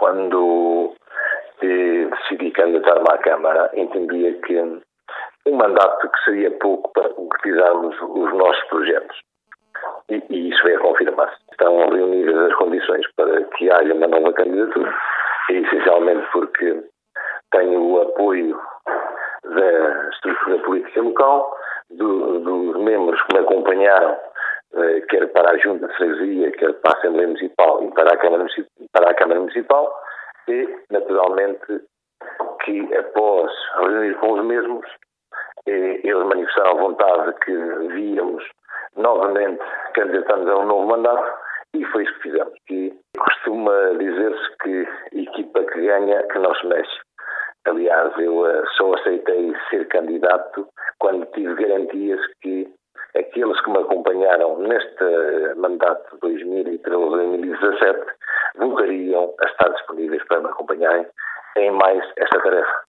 Quando decidi candidatar-me à Câmara, entendia que um mandato que seria pouco para concretizarmos os nossos projetos. E isso veio a confirmar-se. Estão reunidas as condições para que haja uma nova candidatura, essencialmente porque tenho o apoio da estrutura política local, dos membros que me acompanharam, quer para a Junta de Freguesia, quer para a Assembleia Municipal e para a Câmara Municipal, e, naturalmente, que após reunir com os mesmos, eles manifestaram a vontade de que víamos novamente candidatarmos a um novo mandato, e foi isso que fizemos. E costuma dizer-se que a equipa que ganha que não se mexe. Aliás, eu só aceitei ser candidato quando tive garantias que aqueles que me acompanharam neste mandato 2013-2017 voltariam a estar disponíveis para me acompanharem em mais esta tarefa.